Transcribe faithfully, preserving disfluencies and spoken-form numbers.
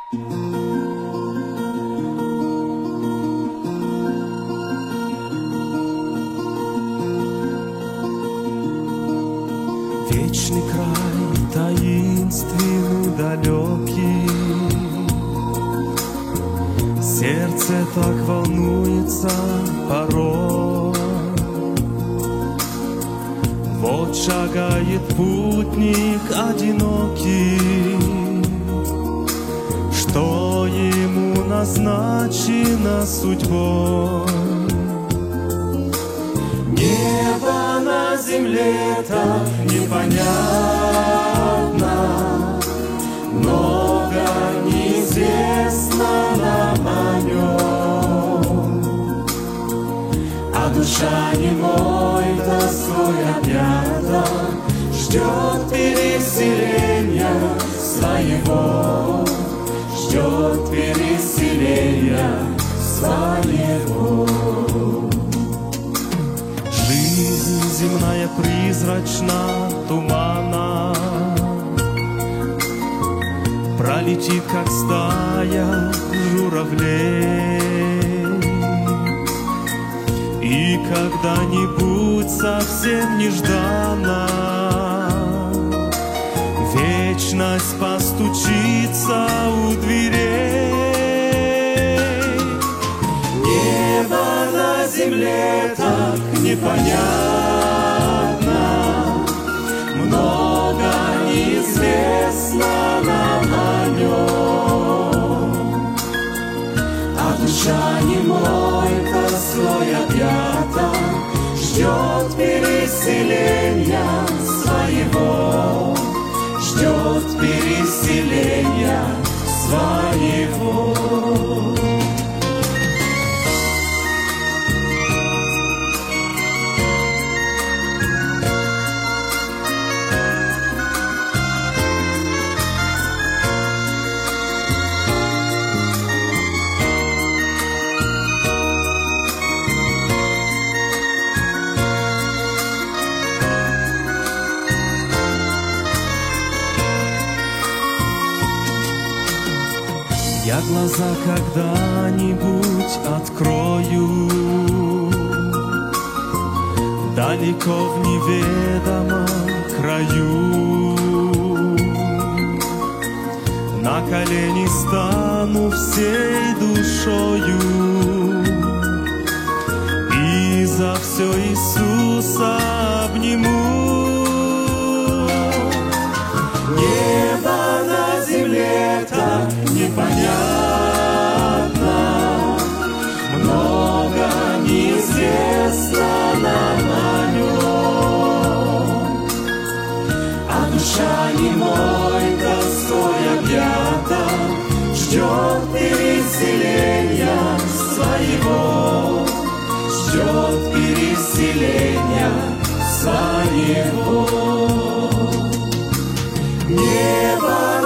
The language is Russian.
Вечный край, таинственный, далекий, сердце так волнуется порой. Вот шагает путник одинокий, что ему назначено судьбой. Небо на земле так непонятно, много неизвестно нам о нем, а душа немой тоской объята ждет переселения своего, ждет переселения своего. Жизнь земная призрачна, туманна, пролетит, как стая журавлей, и когда-нибудь совсем нежданно вечность постучится у дверей. Небо на земле так непонятно, много неизвестно нам о нем, а душа немой тоской объята ждет переселения своего, ждет переселения своего. Я глаза когда-нибудь открою далеко в неведомом краю, на колени стану всей душою и за все Иисуса обниму. Небо на земле так непонятно, много неизвестно нам о нем, а душа немой тоской объята ждет переселения своего, ждет переселения своего. Небо